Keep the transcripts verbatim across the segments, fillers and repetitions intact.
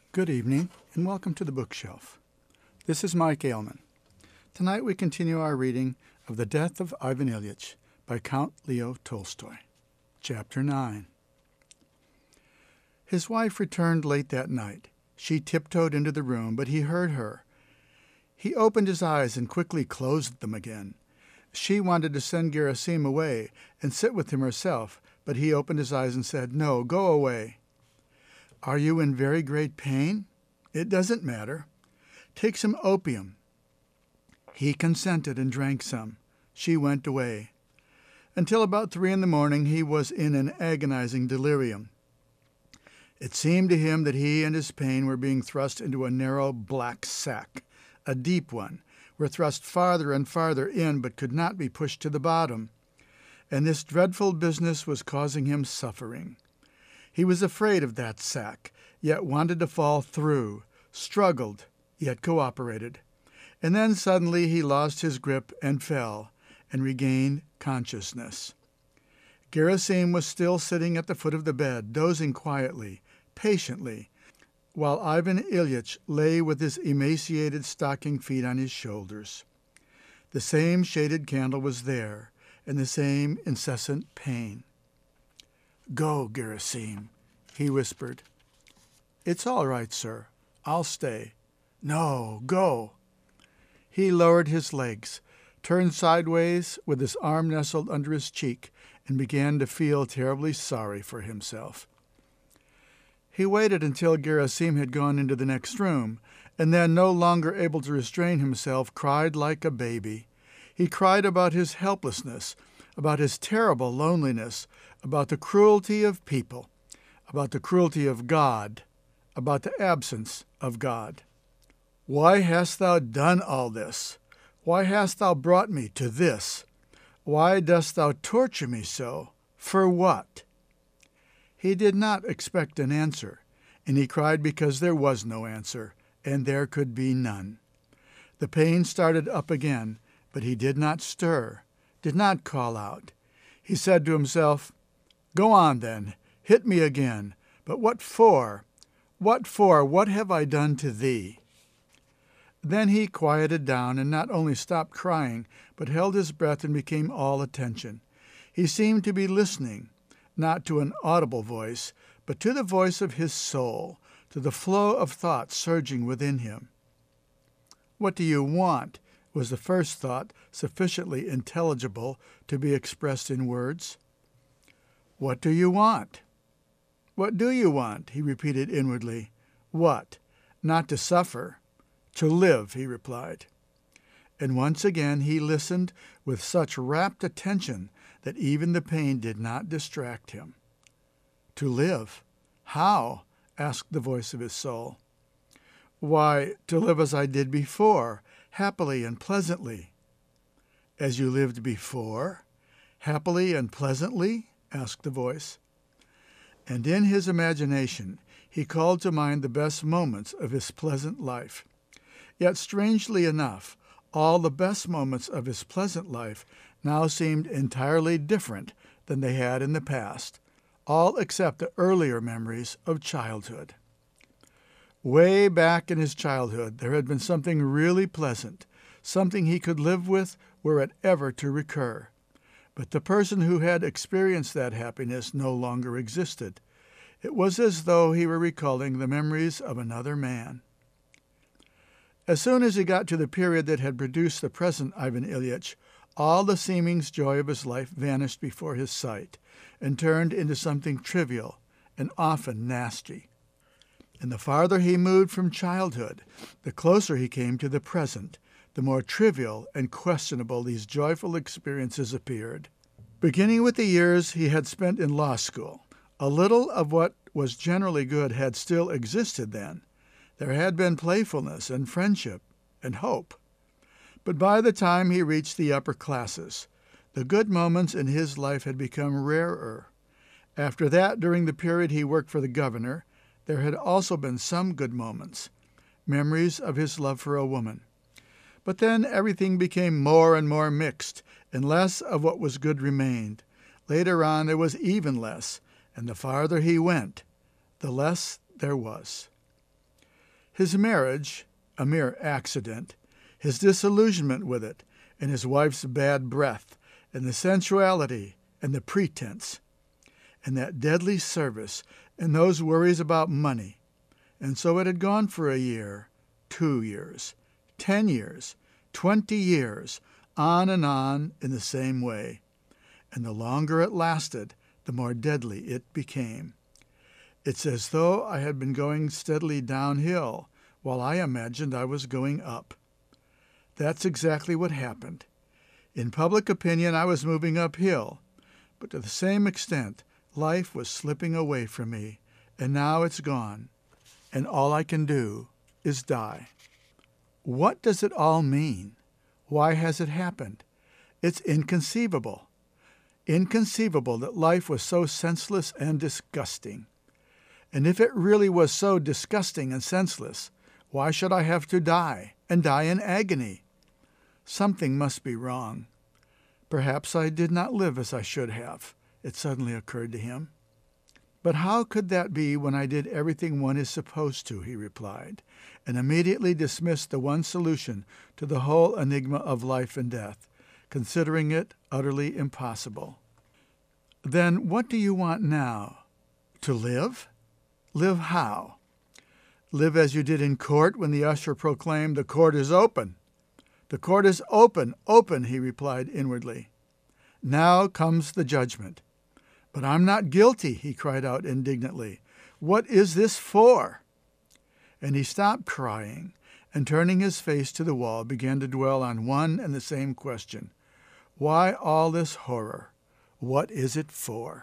Good evening, and welcome to the Bookshelf. This is Mike Aylman. Tonight we continue our reading of The Death of Ivan Ilyich by Count Leo Tolstoy. Chapter nine. His wife returned late that night. She tiptoed into the room, but he heard her. He opened his eyes and quickly closed them again. She wanted to send Gerasim away and sit with him herself, but he opened his eyes and said, "No, go away." "Are you in very great pain?" "It doesn't matter." "Take some opium." He consented and drank some. She went away. Until about three in the morning he was in an agonizing delirium. It seemed to him that he and his pain were being thrust into a narrow black sack, a deep one, were thrust farther and farther in but could not be pushed to the bottom. And this dreadful business was causing him suffering. He was afraid of that sack, yet wanted to fall through, struggled, yet cooperated. And then suddenly he lost his grip and fell, and regained consciousness. Gerasim was still sitting at the foot of the bed, dozing quietly, patiently, while Ivan Ilyich lay with his emaciated stocking feet on his shoulders. The same shaded candle was there, and the same incessant pain. "Go, Gerasim," he whispered. "It's all right, sir. I'll stay." "No, go." He lowered his legs, turned sideways with his arm nestled under his cheek, and began to feel terribly sorry for himself. He waited until Gerasim had gone into the next room, and then, no longer able to restrain himself, cried like a baby. He cried about his helplessness, about his terrible loneliness, about the cruelty of people, about the cruelty of God, about the absence of God. "Why hast thou done all this? Why hast thou brought me to this? Why dost thou torture me so? For what?" He did not expect an answer, and he cried because there was no answer, and there could be none. The pain started up again, but he did not stir, did not call out. He said to himself, "Go on, then, hit me again, but what for? What for? What have I done to thee?" Then he quieted down and not only stopped crying, but held his breath and became all attention. He seemed to be listening, not to an audible voice, but to the voice of his soul, to the flow of thought surging within him. "What do you want?" was the first thought, sufficiently intelligible to be expressed in words. "What do you want?" "What do you want?" he repeated inwardly. "What? Not to suffer." "To live," he replied. And once again he listened with such rapt attention that even the pain did not distract him. "To live? How?" asked the voice of his soul. "Why, to live as I did before, happily and pleasantly." "As you lived before? Happily and pleasantly?" asked the voice. And in his imagination he called to mind the best moments of his pleasant life. Yet, strangely enough, all the best moments of his pleasant life now seemed entirely different than they had in the past, all except the earlier memories of childhood. Way back in his childhood there had been something really pleasant, something he could live with were it ever to recur. But the person who had experienced that happiness no longer existed. It was as though he were recalling the memories of another man. As soon as he got to the period that had produced the present Ivan Ilyich, all the seeming joy of his life vanished before his sight, and turned into something trivial and often nasty. And the farther he moved from childhood, the closer he came to the present, the more trivial and questionable these joyful experiences appeared. Beginning with the years he had spent in law school, a little of what was generally good had still existed then. There had been playfulness and friendship and hope. But by the time he reached the upper classes, the good moments in his life had become rarer. After that, during the period he worked for the governor, there had also been some good moments, memories of his love for a woman. But then everything became more and more mixed, and less of what was good remained. Later on there was even less, and the farther he went, the less there was. His marriage, a mere accident, his disillusionment with it, and his wife's bad breath, and the sensuality, and the pretense, and that deadly service, and those worries about money. And so it had gone for a year, two years, ten years, twenty years, on and on in the same way. And the longer it lasted, the more deadly it became. It's as though I had been going steadily downhill, while I imagined I was going up. That's exactly what happened. In public opinion, I was moving uphill, but to the same extent, life was slipping away from me, and now it's gone, and all I can do is die. What does it all mean? Why has it happened? It's inconceivable. Inconceivable that life was so senseless and disgusting. And if it really was so disgusting and senseless, why should I have to die, and die in agony? Something must be wrong. Perhaps I did not live as I should have, it suddenly occurred to him. But how could that be when I did everything one is supposed to, he replied, and immediately dismissed the one solution to the whole enigma of life and death, considering it utterly impossible. Then what do you want now? To live? Live how? Live as you did in court when the usher proclaimed, "The court is open." "The court is open, open," he replied inwardly. "Now comes the judgment." "But I'm not guilty," he cried out indignantly. "What is this for?" And he stopped crying, and turning his face to the wall, began to dwell on one and the same question. Why all this horror? What is it for?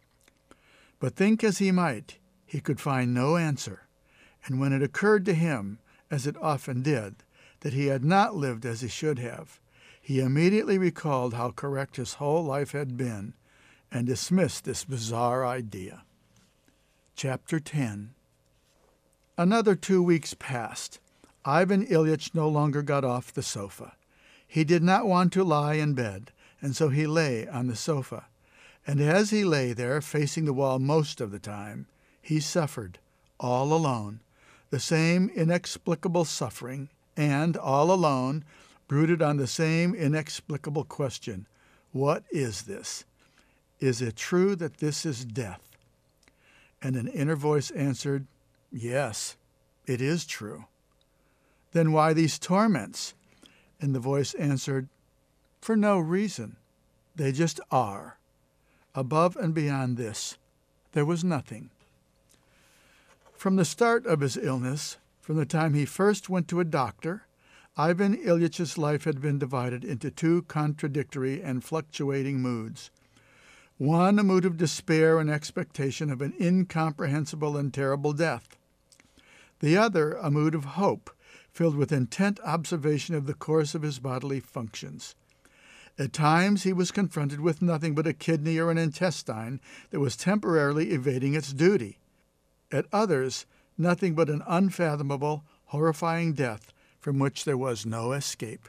But think as he might, he could find no answer, and when it occurred to him, as it often did, that he had not lived as he should have, he immediately recalled how correct his whole life had been, and dismissed this bizarre idea. Chapter ten. Another two weeks passed. Ivan Ilyich no longer got off the sofa. He did not want to lie in bed, and so he lay on the sofa. And as he lay there, facing the wall most of the time, he suffered, all alone, the same inexplicable suffering, and, all alone, brooded on the same inexplicable question, what is this? Is it true that this is death? And an inner voice answered, yes, it is true. Then why these torments? And the voice answered, for no reason. They just are. Above and beyond this, there was nothing. From the start of his illness, from the time he first went to a doctor, Ivan Ilyich's life had been divided into two contradictory and fluctuating moods. One, a mood of despair and expectation of an incomprehensible and terrible death. The other, a mood of hope, filled with intent observation of the course of his bodily functions. At times he was confronted with nothing but a kidney or an intestine that was temporarily evading its duty. At others, nothing but an unfathomable, horrifying death from which there was no escape.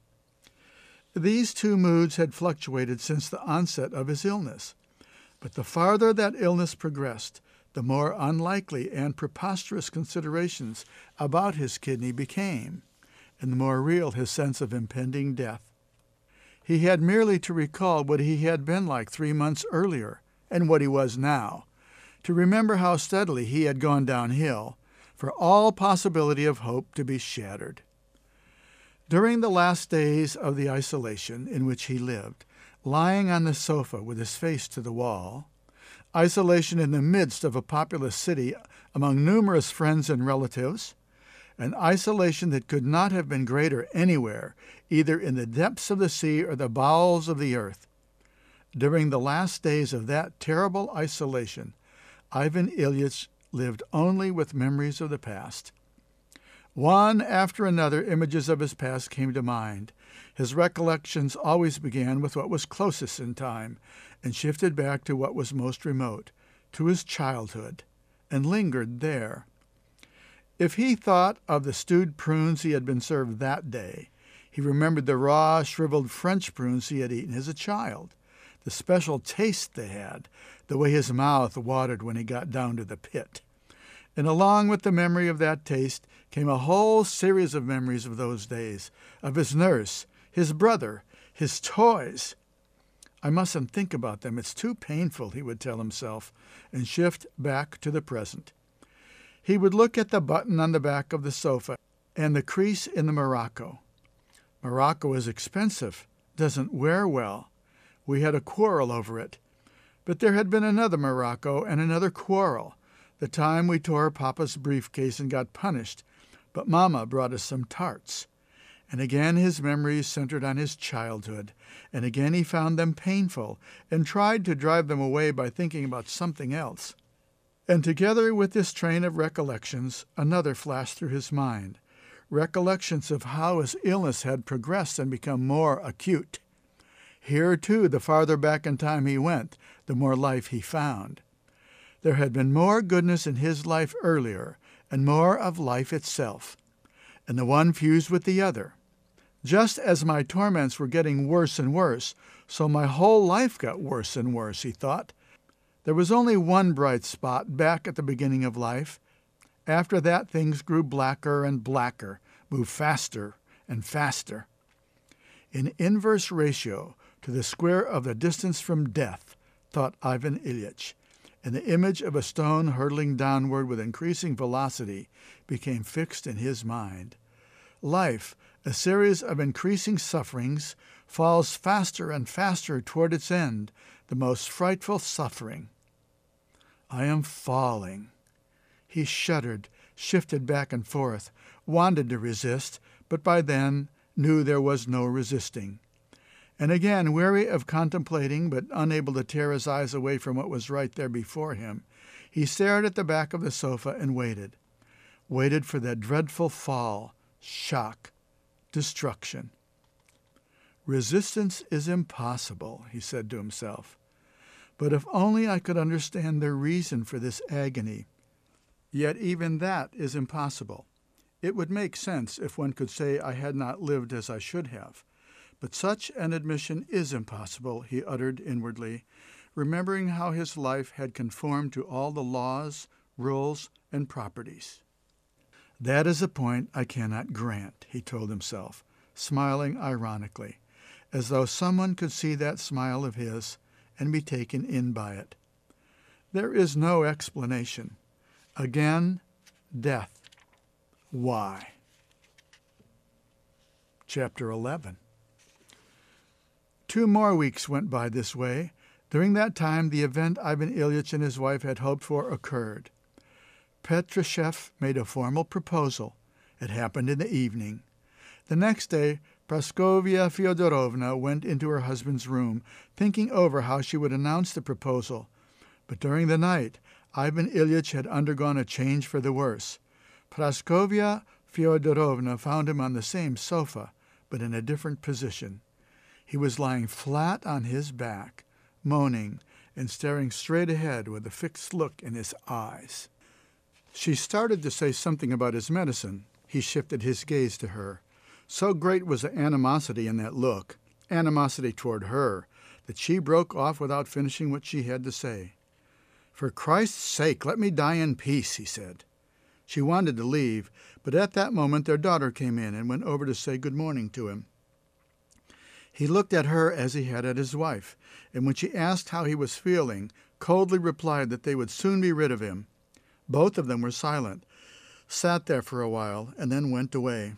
These two moods had fluctuated since the onset of his illness, but the farther that illness progressed, the more unlikely and preposterous considerations about his kidney became, and the more real his sense of impending death. He had merely to recall what he had been like three months earlier, and what he was now, to remember how steadily he had gone downhill, for all possibility of hope to be shattered. During the last days of the isolation in which he lived, lying on the sofa with his face to the wall, isolation in the midst of a populous city among numerous friends and relatives, an isolation that could not have been greater anywhere, either in the depths of the sea or the bowels of the earth. During the last days of that terrible isolation, Ivan Ilyich lived only with memories of the past. One after another, images of his past came to mind. His recollections always began with what was closest in time, and shifted back to what was most remote, to his childhood, and lingered there. If he thought of the stewed prunes he had been served that day, he remembered the raw, shriveled French prunes he had eaten as a child, the special taste they had, the way his mouth watered when he got down to the pit. And along with the memory of that taste came a whole series of memories of those days, of his nurse, his brother, his toys. I mustn't think about them. It's too painful, he would tell himself, and shift back to the present. He would look at the button on the back of the sofa and the crease in the morocco. Morocco is expensive, doesn't wear well. We had a quarrel over it. But there had been another morocco and another quarrel. The time we tore Papa's briefcase and got punished, but Mama brought us some tarts. And again his memories centered on his childhood, and again he found them painful and tried to drive them away by thinking about something else. And together with this train of recollections, another flashed through his mind, recollections of how his illness had progressed and become more acute. Here, too, the farther back in time he went, the more life he found. There had been more goodness in his life earlier, and more of life itself, and the one fused with the other. Just as my torments were getting worse and worse, so my whole life got worse and worse, he thought. There was only one bright spot back at the beginning of life. After that, things grew blacker and blacker, moved faster and faster. In inverse ratio to the square of the distance from death, thought Ivan Ilyich, and the image of a stone hurtling downward with increasing velocity became fixed in his mind. Life, a series of increasing sufferings, falls faster and faster toward its end, the most frightful suffering. I am falling. He shuddered, shifted back and forth, wanted to resist, but by then knew there was no resisting. And again, weary of contemplating, but unable to tear his eyes away from what was right there before him, he stared at the back of the sofa and waited. Waited for that dreadful fall, shock, destruction. Resistance is impossible, he said to himself. But if only I could understand the reason for this agony. Yet even that is impossible. It would make sense if one could say I had not lived as I should have. But such an admission is impossible, he uttered inwardly, remembering how his life had conformed to all the laws, rules, and properties. That is a point I cannot grant, he told himself, smiling ironically, as though someone could see that smile of his and be taken in by it. There is no explanation. Again, death. Why? Chapter eleven. Two more weeks went by this way. During that time, the event Ivan Ilyich and his wife had hoped for occurred. Petrushev made a formal proposal. It happened in the evening. The next day, Praskovia Fyodorovna went into her husband's room, thinking over how she would announce the proposal. But during the night, Ivan Ilyich had undergone a change for the worse. Praskovia Fyodorovna found him on the same sofa, but in a different position. He was lying flat on his back, moaning, and staring straight ahead with a fixed look in his eyes. She started to say something about his medicine. He shifted his gaze to her. So great was the animosity in that look, animosity toward her, that she broke off without finishing what she had to say. "For Christ's sake, let me die in peace," he said. She wanted to leave, but at that moment their daughter came in and went over to say good morning to him. He looked at her as he had at his wife, and when she asked how he was feeling, coldly replied that they would soon be rid of him. Both of them were silent, sat there for a while, and then went away.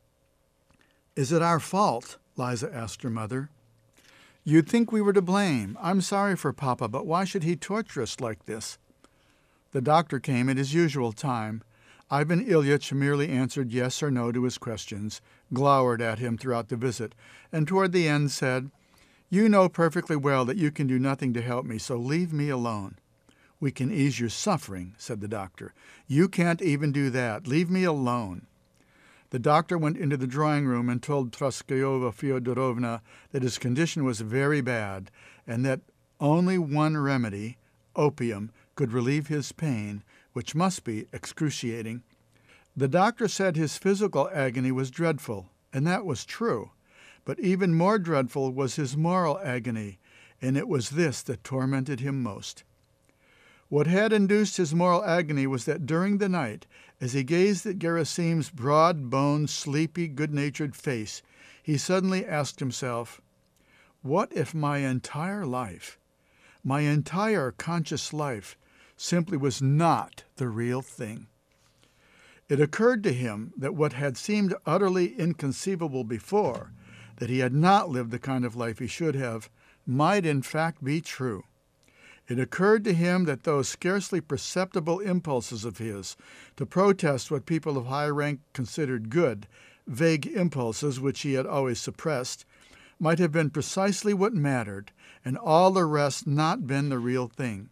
"Is it our fault?" Liza asked her mother. "You'd think we were to blame. I'm sorry for Papa, but why should he torture us like this?" The doctor came at his usual time. Ivan Ilyich merely answered yes or no to his questions, glowered at him throughout the visit, and toward the end said, "You know perfectly well that you can do nothing to help me, so leave me alone." "We can ease your suffering," said the doctor. "You can't even do that. Leave me alone." The doctor went into the drawing-room and told Praskovia Fyodorovna that his condition was very bad, and that only one remedy, opium, could relieve his pain, which must be excruciating. The doctor said his physical agony was dreadful, and that was true. But even more dreadful was his moral agony, and it was this that tormented him most. What had induced his moral agony was that during the night, as he gazed at Gerasim's broad-boned, sleepy, good-natured face, he suddenly asked himself, what if my entire life, my entire conscious life, simply was not the real thing? It occurred to him that what had seemed utterly inconceivable before, that he had not lived the kind of life he should have, might in fact be true. It occurred to him that those scarcely perceptible impulses of his to protest what people of high rank considered good, vague impulses which he had always suppressed, might have been precisely what mattered, and all the rest not been the real thing.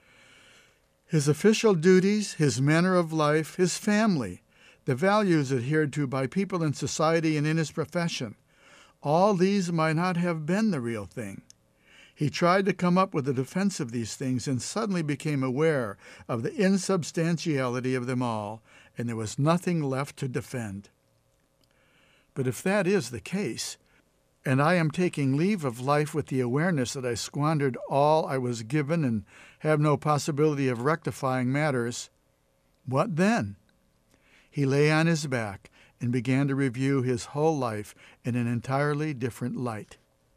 His official duties, his manner of life, his family, the values adhered to by people in society and in his profession, all these might not have been the real thing. He tried to come up with a defense of these things and suddenly became aware of the insubstantiality of them all, and there was nothing left to defend. But if that is the case, and I am taking leave of life with the awareness that I squandered all I was given and have no possibility of rectifying matters, what then? He lay on his back and began to review his whole life in an entirely different light.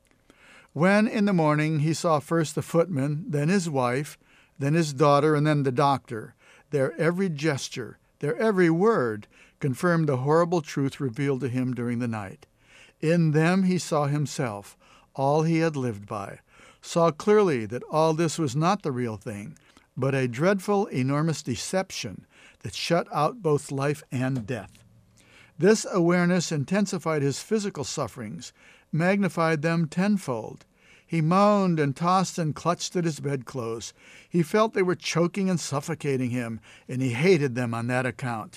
When, in the morning, he saw first the footman, then his wife, then his daughter, and then the doctor, their every gesture, their every word confirmed the horrible truth revealed to him during the night. In them he saw himself, all he had lived by, saw clearly that all this was not the real thing, but a dreadful, enormous deception that shut out both life and death. This awareness intensified his physical sufferings, magnified them tenfold. He moaned and tossed and clutched at his bedclothes. He felt they were choking and suffocating him, and he hated them on that account.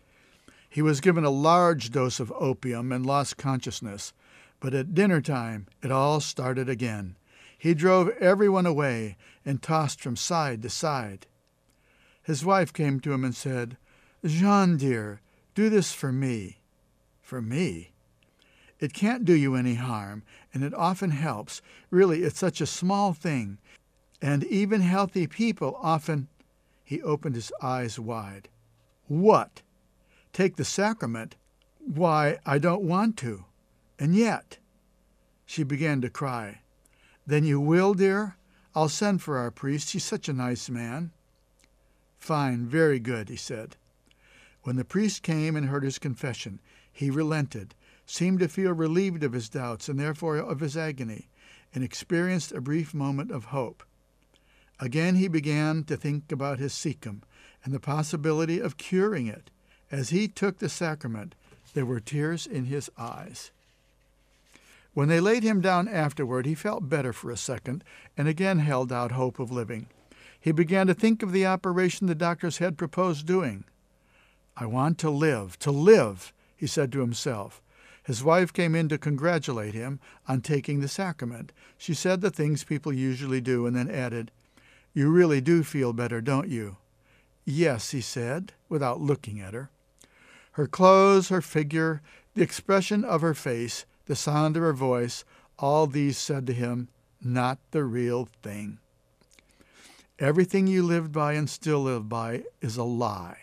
He was given a large dose of opium and lost consciousness, but at dinner time it all started again. He drove everyone away and tossed from side to side. His wife came to him and said, "Jean, dear, do this for me." "For me?" "It can't do you any harm, and it often helps. Really, it's such a small thing. And even healthy people often—" He opened his eyes wide. "What? Take the sacrament? Why, I don't want to. And yet—" She began to cry. "Then you will, dear? I'll send for our priest. He's such a nice man." "Fine, very good," he said. When the priest came and heard his confession, he relented, seemed to feel relieved of his doubts and therefore of his agony, and experienced a brief moment of hope. Again he began to think about his cecum and the possibility of curing it. As he took the sacrament, there were tears in his eyes. When they laid him down afterward, he felt better for a second and again held out hope of living. He began to think of the operation the doctors had proposed doing. "I want to live, to live," he said to himself. His wife came in to congratulate him on taking the sacrament. She said the things people usually do and then added, "You really do feel better, don't you?" "Yes," he said, without looking at her. Her clothes, her figure, the expression of her face, the sound of her voice, all these said to him, "Not the real thing. Everything you lived by and still live by is a lie,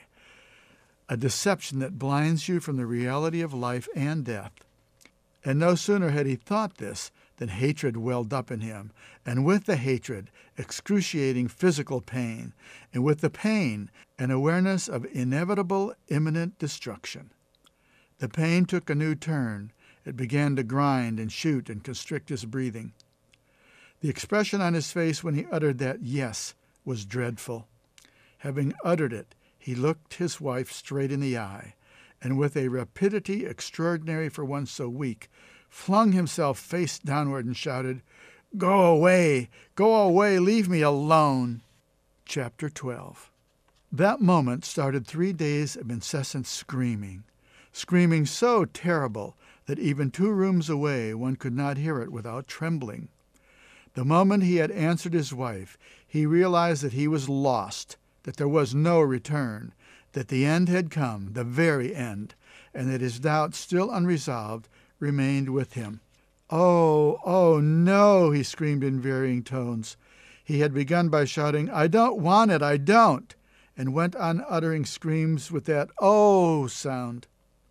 a deception that blinds you from the reality of life and death." And no sooner had he thought this than hatred welled up in him, and with the hatred, excruciating physical pain, and with the pain, an awareness of inevitable, imminent destruction. The pain took a new turn. It began to grind and shoot and constrict his breathing. The expression on his face when he uttered that yes was dreadful. Having uttered it, he looked his wife straight in the eye, and with a rapidity extraordinary for one so weak, flung himself face downward and shouted, "Go away! Go away! Leave me alone!" Chapter twelve. That moment started three days of incessant screaming, screaming so terrible that even two rooms away one could not hear it without trembling. The moment he had answered his wife, he realized that he was lost, that there was no return, that the end had come, the very end, and that his doubt, still unresolved, remained with him. "Oh, oh, no!" he screamed in varying tones. He had begun by shouting, "I don't want it, I don't," and went on uttering screams with that "oh" sound.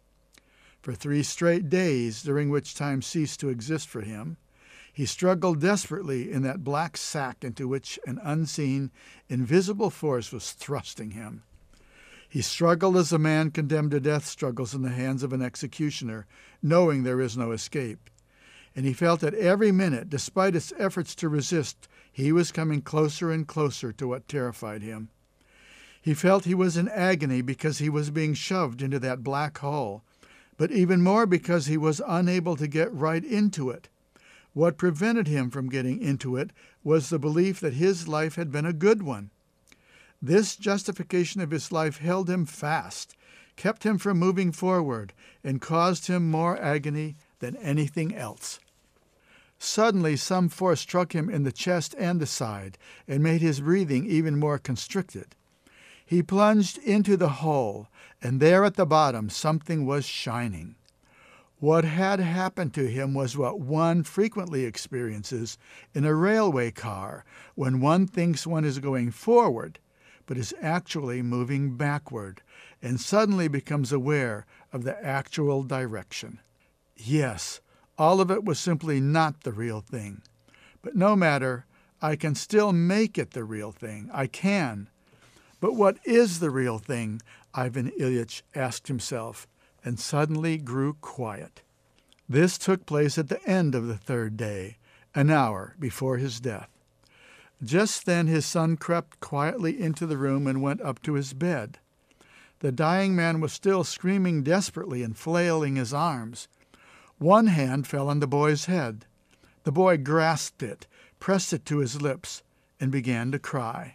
For three straight days, during which time ceased to exist for him, he struggled desperately in that black sack into which an unseen, invisible force was thrusting him. He struggled as a man condemned to death struggles in the hands of an executioner, knowing there is no escape. And he felt that every minute, despite its efforts to resist, he was coming closer and closer to what terrified him. He felt he was in agony because he was being shoved into that black hole, but even more because he was unable to get right into it. What prevented him from getting into it was the belief that his life had been a good one. This justification of his life held him fast, kept him from moving forward, and caused him more agony than anything else. Suddenly some force struck him in the chest and the side, and made his breathing even more constricted. He plunged into the hole, and there at the bottom something was shining. What had happened to him was what one frequently experiences in a railway car when one thinks one is going forward, but is actually moving backward, and suddenly becomes aware of the actual direction. Yes, all of it was simply not the real thing. But no matter, I can still make it the real thing. I can. But what is the real thing? Ivan Ilyich asked himself, and suddenly grew quiet. This took place at the end of the third day, an hour before his death. Just then his son crept quietly into the room and went up to his bed. The dying man was still screaming desperately and flailing his arms. One hand fell on the boy's head. The boy grasped it, pressed it to his lips, and began to cry.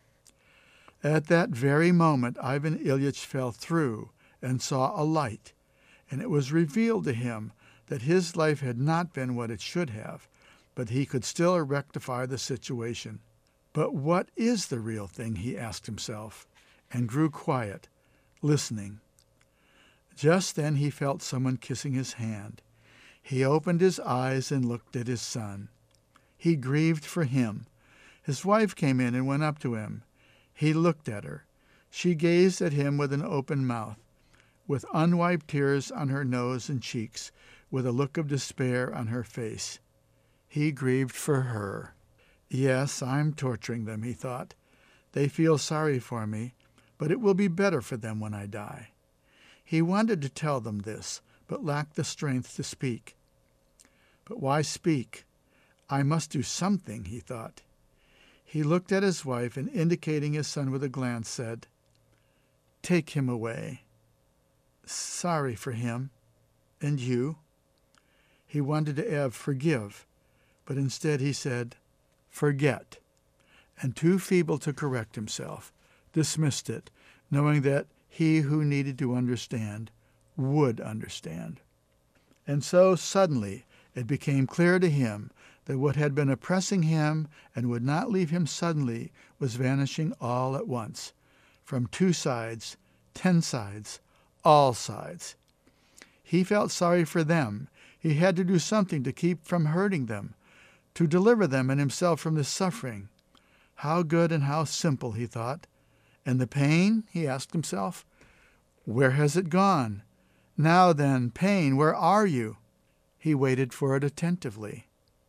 At that very moment Ivan Ilyich fell through and saw a light, and it was revealed to him that his life had not been what it should have, but he could still rectify the situation. But what is the real thing, he asked himself, and grew quiet, listening. Just then he felt someone kissing his hand. He opened his eyes and looked at his son. He grieved for him. His wife came in and went up to him. He looked at her. She gazed at him with an open mouth, with unwiped tears on her nose and cheeks, with a look of despair on her face. He grieved for her. Yes, I'm torturing them, he thought. They feel sorry for me, but it will be better for them when I die. He wanted to tell them this, but lacked the strength to speak. But why speak? I must do something, he thought. He looked at his wife and, indicating his son with a glance, said, "Take him away." "Sorry for him. And you?" He wanted to add "forgive," but instead he said, "Forget," and too feeble to correct himself, dismissed it, knowing that he who needed to understand would understand. And so suddenly it became clear to him that what had been oppressing him and would not leave him suddenly was vanishing all at once, from two sides, ten sides, all sides. He felt sorry for them. He had to do something to keep from hurting them, to deliver them and himself from this suffering. How good and how simple, he thought. And the pain, he asked himself, where has it gone? Now then, pain, where are you? He waited for it attentively.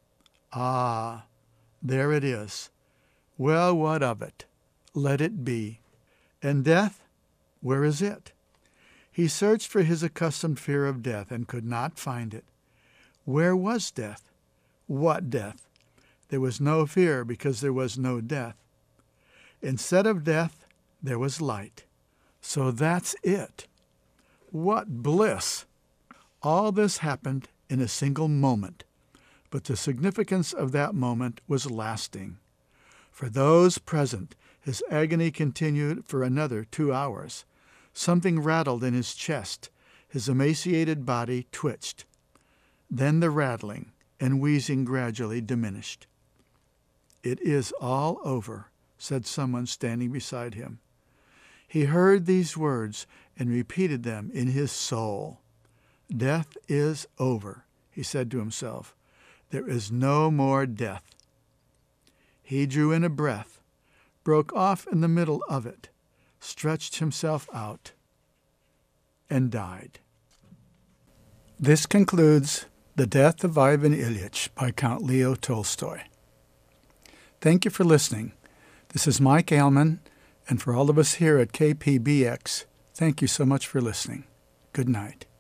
Ah, there it is. Well, what of it? Let it be. And death, where is it? He searched for his accustomed fear of death and could not find it. Where was death? What death? There was no fear because there was no death. Instead of death, there was light. So that's it. What bliss! All this happened in a single moment, but the significance of that moment was lasting. For those present, his agony continued for another two hours. Something rattled in his chest. His emaciated body twitched. Then the rattling and wheezing gradually diminished. "It is all over," said someone standing beside him. He heard these words and repeated them in his soul. "Death is over," he said to himself. "There is no more death." He drew in a breath, broke off in the middle of it, stretched himself out, and died. This concludes The Death of Ivan Ilyich by Count Leo Tolstoy. Thank you for listening. This is Mike Ailman, and for all of us here at K P B X, thank you so much for listening. Good night.